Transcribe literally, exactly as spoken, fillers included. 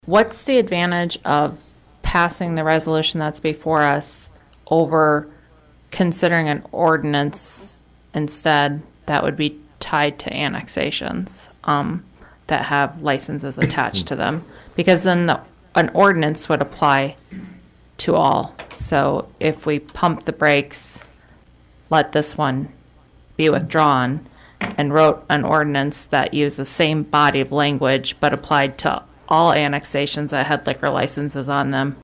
What's the advantage of passing the resolution that's before us over considering an ordinance instead that would be tied to annexations um, that have licenses attached to them? Because then the, an ordinance would apply to all. So if we pump the brakes, let this one be withdrawn, and wrote an ordinance that used the same body of language but applied to all annexations that had liquor licenses on them,